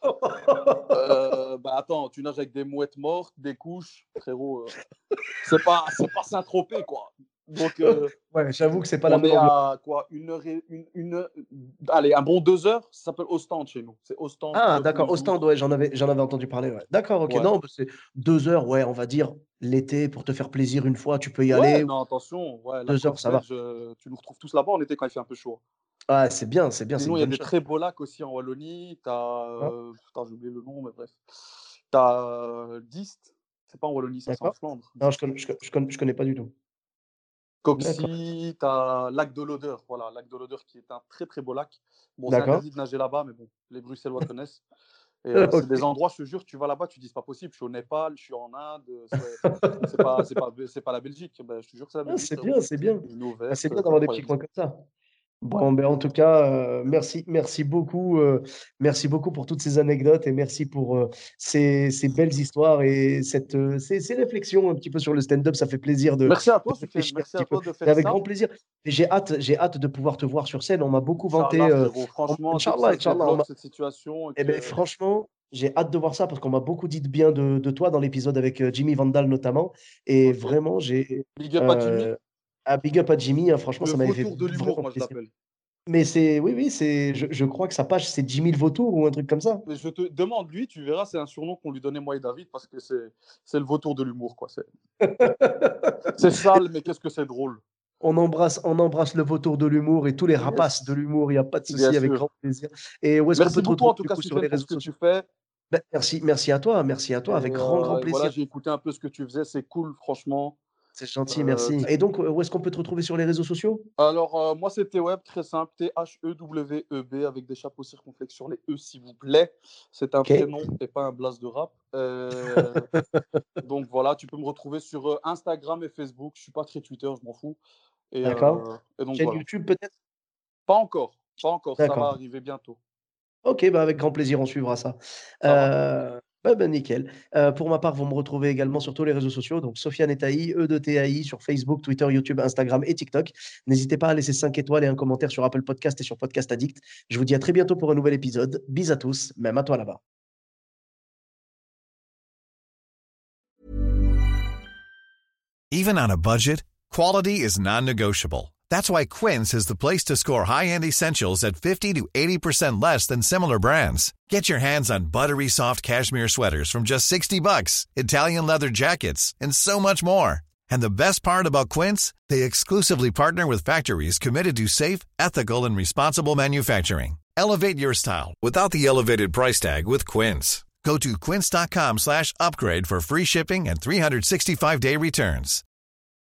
bah attends, tu nages avec des mouettes mortes, des couches, frérot. C'est pas Saint-Tropez, quoi. Donc, Ouais, j'avoue que c'est pas la on même est ambiance. à quoi, allez, un bon 2 heures, ça s'appelle Ostende chez nous. C'est Ostende, Ah, d'accord. Creuse-Montjoux. Ostende, ouais, j'en avais entendu parler. Ouais. D'accord, ok. Ouais. Non, bah, c'est 2 heures, ouais, on va dire l'été pour te faire plaisir une fois, tu peux y Ouais, aller. non, attention, ouais, la 2 heures, côte ça va. belge, tu nous retrouves tous là-bas en été quand il fait un peu chaud. Ah, c'est bien, c'est Sinon, une il y a bonne des chose. très beaux lacs aussi en Wallonie. Hein. Putain, j'ai oublié le nom, mais bref. T'as Diest, c'est pas en Wallonie, ça c'est en D'accord. Flandre. Non, je connais pas du tout. D'accord. Coxy, t'as Lac de l'Odeur, voilà, Lac de l'Odeur qui est un très très beau lac. Bon, c'est D'accord. interdit de nager là-bas, mais bon, les Bruxellois connaissent. Et Ok. c'est des endroits, je te jure, tu vas là-bas, tu dis c'est pas possible, je suis au Népal, je suis en Inde, c'est pas la Belgique. Ben, je te jure que c'est la Ah, Belgique, c'est frérot. bien, c'est bien. Une eau Ah, c'est verte, bien c'est d'avoir des petits incroyable. coins comme ça. Ouais. Bon, ben, en tout cas, merci beaucoup pour toutes ces anecdotes et merci pour ces belles histoires et ces réflexions un petit peu sur le stand-up. Ça fait plaisir de Merci à toi, Soufiane. réfléchir un Merci petit à peu. toi de Mais faire avec ça. grand plaisir. Et j'ai hâte de pouvoir te voir sur scène. On m'a beaucoup vanté. Inch'Allah, frérot. Franchement, dès que Inch'Allah, ça se Inch'Allah. débloque, cette situation, Eh ben, franchement, j'ai hâte de voir ça parce qu'on m'a beaucoup dit de bien de toi dans l'épisode avec Jimmy Vandal notamment. Et ok. vraiment, Big up à Jimmy, un big up à Jimmy. Hein, franchement, le ça m'avait fait vautour de l'humour, vraiment moi je plaisir. l'appelle. Mais oui, je crois que sa page, c'est Jimmy le Vautour ou un truc comme ça. Mais je te demande, lui, tu verras, c'est un surnom qu'on lui donnait, moi et David, parce que c'est le vautour de l'humour, quoi. C'est sale, mais qu'est-ce que c'est drôle. On embrasse le Vautour de l'humour et tous les Yes. rapaces de l'humour. Il n'y a pas de souci, Bien avec sûr. grand plaisir. Et où est-ce qu'on Merci peut te beaucoup, retrouver en tout du cas, coup, sur Soufiane, les pour réseaux ce que sociaux? tu fais. Ben, merci à toi, avec grand Et plaisir. voilà, j'ai écouté un peu ce que tu faisais, c'est cool, franchement. C'est gentil, merci. Et donc, où est-ce qu'on peut te retrouver sur les réseaux sociaux? Alors, moi, c'est T-Web, très simple, Theweb, avec des chapeaux circonflexes sur les E, s'il vous plaît. C'est un Ok. prénom et pas un blast de rap. Donc voilà, tu peux me retrouver sur Instagram et Facebook. Je suis pas très Twitter, je m'en fous. Et D'accord. donc Chaîne voilà. YouTube peut-être? Pas encore, ça va D'accord. arriver bientôt. Ok, bah avec grand plaisir, on suivra ça. Ça va. Nickel. Pour ma part, vous me retrouvez également sur tous les réseaux sociaux, donc Sofiane et Taï, E2TAI, sur Facebook, Twitter, YouTube, Instagram et TikTok. N'hésitez pas à laisser 5 étoiles et un commentaire sur Apple Podcast et sur Podcast Addict. Je vous dis à très bientôt pour un nouvel épisode. Bis à tous, même à toi là-bas. Even on a budget, quality is non-negotiable. That's why Quince is the place to score high-end essentials at 50 to 80% less than similar brands. Get your hands on buttery soft cashmere sweaters from just $60, Italian leather jackets, and so much more. And the best part about Quince, they exclusively partner with factories committed to safe, ethical, and responsible manufacturing. Elevate your style without the elevated price tag with Quince. Go to quince.com/upgrade for free shipping and 365-day returns.